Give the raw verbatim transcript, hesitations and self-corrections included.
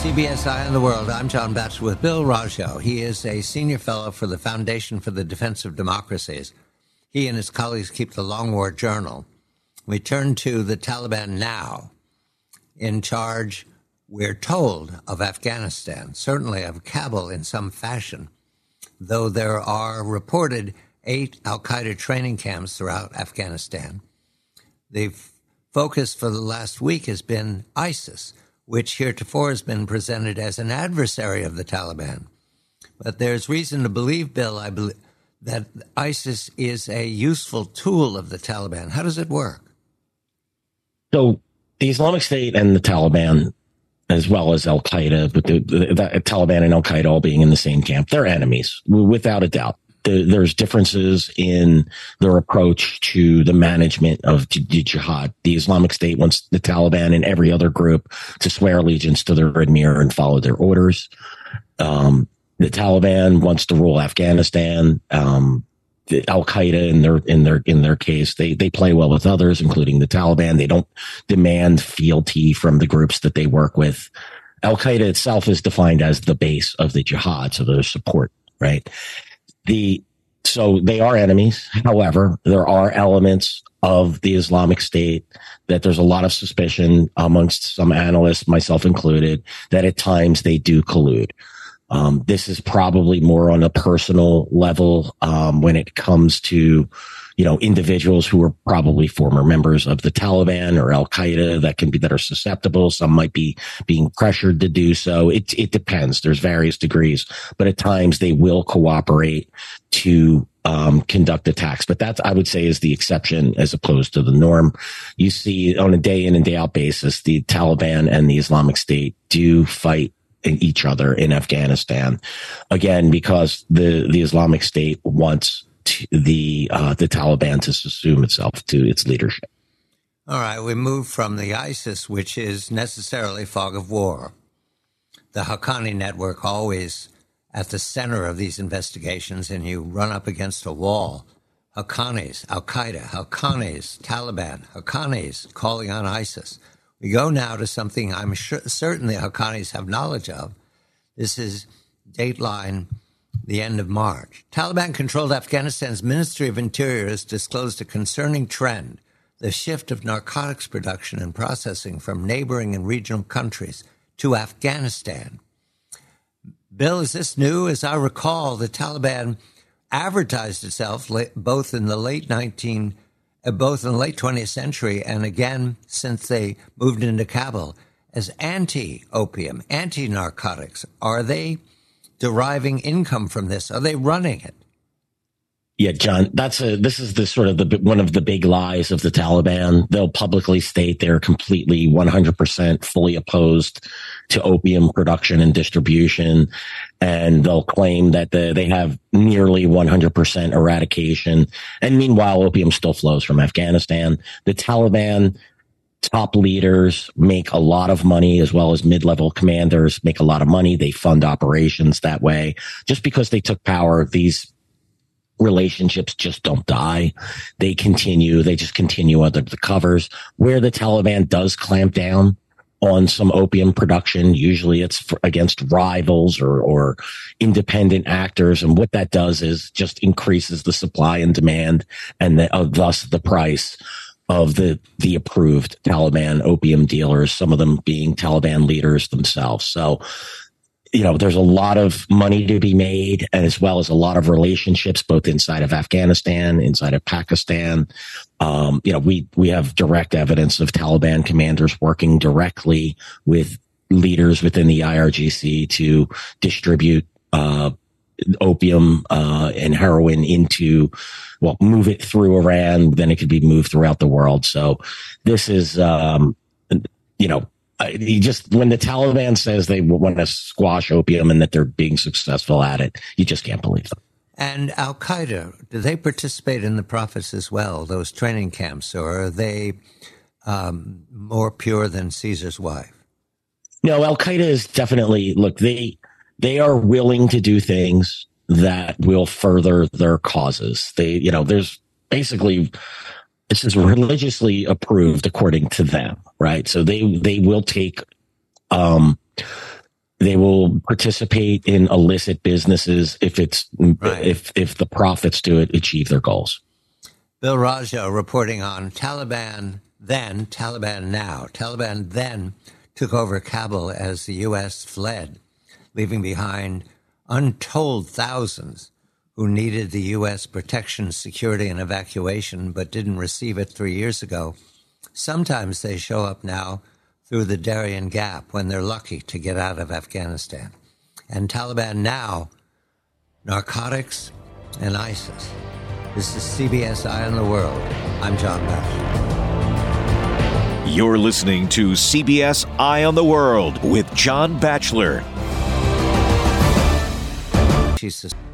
C B S Eye on the World. I'm John Batchelor with Bill Raggio. He is a senior fellow for the Foundation for the Defense of Democracies. He and his colleagues keep the Long War Journal. We turn to the Taliban now, in charge, we're told, of Afghanistan, certainly of Kabul in some fashion, though there are reported eight al-Qaeda training camps throughout Afghanistan. The f- focus for the last week has been ISIS, which heretofore has been presented as an adversary of the Taliban. But there's reason to believe, Bill, I believe, that ISIS is a useful tool of the Taliban. How does it work? So the Islamic State and the Taliban, as well as al-Qaeda, but the, the, the Taliban and al-Qaeda all being in the same camp, they're enemies, without a doubt. The, there's differences in their approach to the management of the jihad. The Islamic State wants the Taliban and every other group to swear allegiance to their emir and follow their orders. Um, the Taliban wants to rule Afghanistan. Um, the Al-Qaeda, in their in their in their case, they they play well with others, including the Taliban. They don't demand fealty from the groups that they work with. Al-Qaeda itself is defined as the base of the jihad, so there's support, right? The, so they are enemies. However, there are elements of the Islamic State that there's a lot of suspicion amongst some analysts, myself included, that at times they do collude. Um, this is probably more on a personal level um, when it comes to, you know, individuals who are probably former members of the Taliban or Al-Qaeda that can be, that are susceptible. Some might be being pressured to do so. It, it depends. There's various degrees, but at times they will cooperate to um, conduct attacks. But that's, I would say, is the exception as opposed to the norm. You see on a day in and day out basis, the Taliban and the Islamic State do fight each other in Afghanistan, again, because the, the Islamic State wants the uh, the Taliban to assume itself to its leadership. All right, we move from the ISIS, which is necessarily fog of war. The Haqqani network always at the center of these investigations, and you run up against a wall. Haqqanis, Al-Qaeda, Haqqanis, Taliban, Haqqanis calling on ISIS. We go now to something I'm sure, certain the Haqqanis have knowledge of. This is Dateline, the end of March. Taliban-controlled Afghanistan's Ministry of Interior has disclosed a concerning trend, the shift of narcotics production and processing from neighboring and regional countries to Afghanistan. Bill, is this new? As I recall, the Taliban advertised itself both in the late nineteen, uh, both in the late twentieth century and again since they moved into Kabul as anti-opium, anti-narcotics. Are they deriving income from this? Are they running it? Yeah, John, that's a, this is the sort of the, one of the big lies of the Taliban. They'll publicly state they're completely one hundred percent fully opposed to opium production and distribution. And they'll claim that the, they have nearly one hundred percent eradication. And meanwhile, opium still flows from Afghanistan. The Taliban top leaders make a lot of money, as well as mid-level commanders make a lot of money. They fund operations that way. Just because they took power, these relationships just don't die. They continue. They just continue under the covers. Where the Taliban does clamp down on some opium production, usually it's for, against rivals or, or independent actors. And what that does is just increases the supply and demand, and the, uh, thus the price of the, the approved Taliban opium dealers, some of them being Taliban leaders themselves. So, you know, there's a lot of money to be made, as well as a lot of relationships, both inside of Afghanistan, inside of Pakistan. Um, you know, we, we have direct evidence of Taliban commanders working directly with leaders within the I R G C to distribute, uh, opium, uh, and heroin into, well, move it through Iran, then it could be moved throughout the world. So this is, um, you know, you just, when the Taliban says they want to squash opium and that they're being successful at it, you just can't believe them. And Al-Qaeda, do they participate in the profits as well, those training camps, or are they um, more pure than Caesar's wife? No, Al-Qaeda is definitely, look, they they are willing to do things that will further their causes. They, you know, there's basically, this is religiously approved according to them, right? So they, they will take, um, They will participate in illicit businesses if it's right. if if the profits do it achieve their goals. Bill Rajo reporting on Taliban then, Taliban now. Taliban then took over Kabul as the U S fled, leaving behind untold thousands who needed the U S protection, security, and evacuation but didn't receive it three years ago. Sometimes they show up now through the Darien Gap when they're lucky to get out of Afghanistan. And Taliban now, narcotics and ISIS. This is C B S Eye on the World. I'm John Batchelor. You're listening to C B S Eye on the World with John Batchelor. She's